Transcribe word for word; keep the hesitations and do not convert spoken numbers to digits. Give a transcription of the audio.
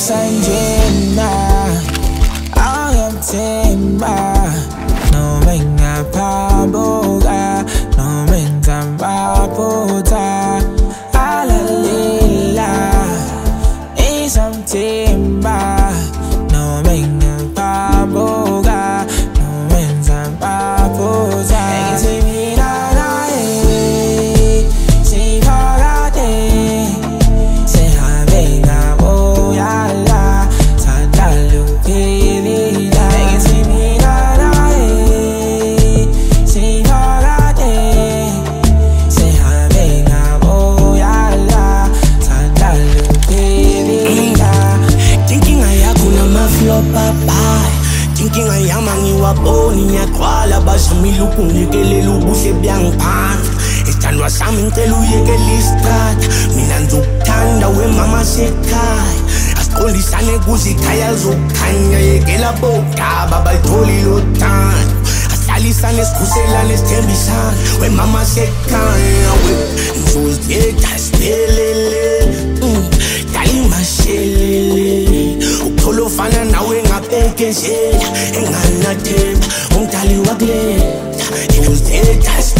sanjena ayamthemba noma ngaphambuka noma ngizambaphuza alalela isamthemba noma ngaphambuka noma ngizambaphuza ngithemba naye siphakade sihambe ngaboyala thandalo philila ngithemba naye siphakade sihambe ngaboyala thandalo philila inkinga yakho namaflopapa inkinga yami angiwaboni ngiyaqwala bazamile ukungekelela ubuhle byangiphandle isithandwa sami ngicela uyekele isitrata mina ngizokuthanda wemama sekhaya asiqondisane kuze ikhaya lizokukhanya yekela bodaba balitholi lothando asihlalisane sikhuselane sithembisane wemama sekhaya we ngizozithetha siphelele dalimashelele ukuthola ofana nawe ngabhekezela enganathemba umdali wakuletha ngizozithetha